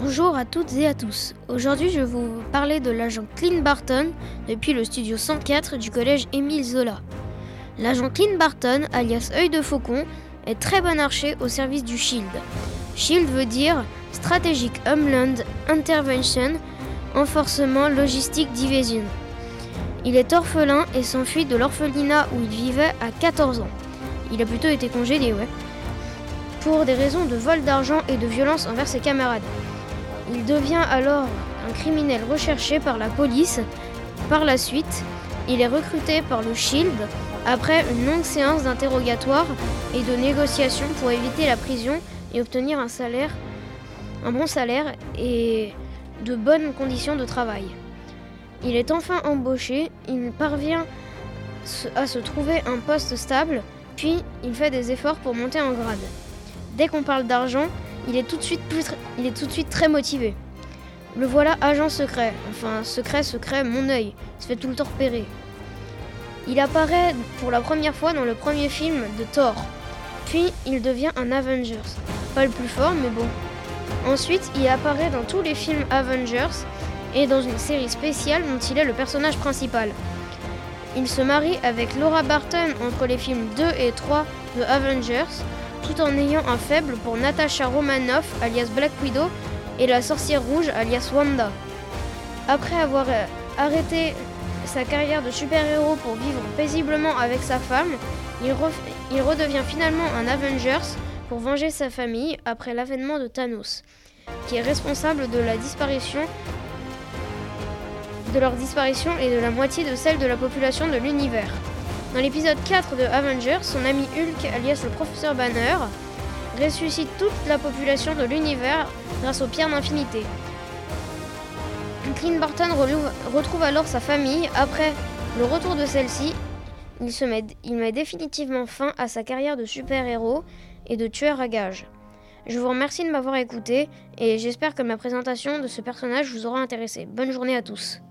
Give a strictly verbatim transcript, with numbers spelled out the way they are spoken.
Bonjour à toutes et à tous. Aujourd'hui, je vais vous parler de l'agent Clint Barton depuis le studio cent quatre du collège Émile Zola. L'agent Clint Barton, alias Œil de Faucon, est très bon archer au service du SHIELD. SHIELD veut dire Strategic Homeland Intervention, Enforcement Logistique Division. Il est orphelin et s'enfuit de l'orphelinat où il vivait à quatorze ans. Il a plutôt été congédié, ouais. Pour des raisons de vol d'argent et de violence envers ses camarades. Il devient alors un criminel recherché par la police. Par la suite, il est recruté par le SHIELD après une longue séance d'interrogatoire et de négociations pour éviter la prison et obtenir un salaire, un bon salaire et de bonnes conditions de travail. Il est enfin embauché, il parvient à se trouver un poste stable, puis il fait des efforts pour monter en grade. Dès qu'on parle d'argent, il est tout de suite plus tr- il est tout de suite très motivé. Le voilà agent secret, enfin secret, secret, mon œil, il se fait tout le temps repérer. Il apparaît pour la première fois dans le premier film de Thor, puis il devient un Avengers. Pas le plus fort, mais bon. Ensuite, il apparaît dans tous les films Avengers et dans une série spéciale dont il est le personnage principal. Il se marie avec Laura Barton entre les films deux et trois de Avengers, tout en ayant un faible pour Natasha Romanoff, alias Black Widow, et la sorcière rouge, alias Wanda. Après avoir arrêté sa carrière de super-héros pour vivre paisiblement avec sa femme, il, ref... il redevient finalement un Avengers pour venger sa famille après l'avènement de Thanos, qui est responsable de la disparition de leur disparition et de la moitié de celle de la population de l'univers. Dans l'épisode quatre de Avengers, son ami Hulk, alias le professeur Banner, ressuscite toute la population de l'univers grâce aux pierres d'infinité. Clint Barton retrouve alors sa famille. Après le retour de celle-ci, il, se met, il met définitivement fin à sa carrière de super-héros et de tueur à gages. Je vous remercie de m'avoir écouté et j'espère que ma présentation de ce personnage vous aura intéressé. Bonne journée à tous.